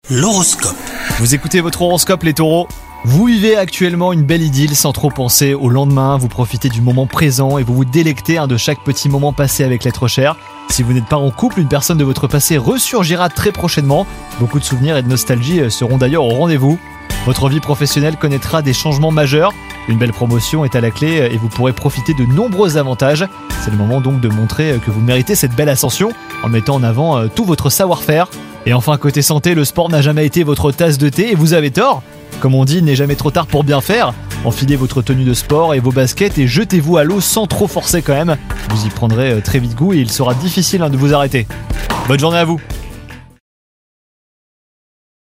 L'horoscope. Vous écoutez votre horoscope les taureaux. Vous vivez actuellement une belle idylle sans trop penser au lendemain, vous profitez du moment présent et vous vous délectez de chaque petit moment passé avec l'être cher. Si vous n'êtes pas en couple, une personne de votre passé ressurgira très prochainement. Beaucoup de souvenirs et de nostalgie seront d'ailleurs au rendez-vous. Votre vie professionnelle connaîtra des changements majeurs. Une belle promotion est à la clé et vous pourrez profiter de nombreux avantages. C'est le moment donc de montrer que vous méritez cette belle ascension en mettant en avant tout votre savoir-faire. Et enfin, côté santé, le sport n'a jamais été votre tasse de thé et vous avez tort. Comme on dit, il n'est jamais trop tard pour bien faire. Enfilez votre tenue de sport et vos baskets et jetez-vous à l'eau sans trop forcer quand même. Vous y prendrez très vite goût et il sera difficile de vous arrêter. Bonne journée à vous.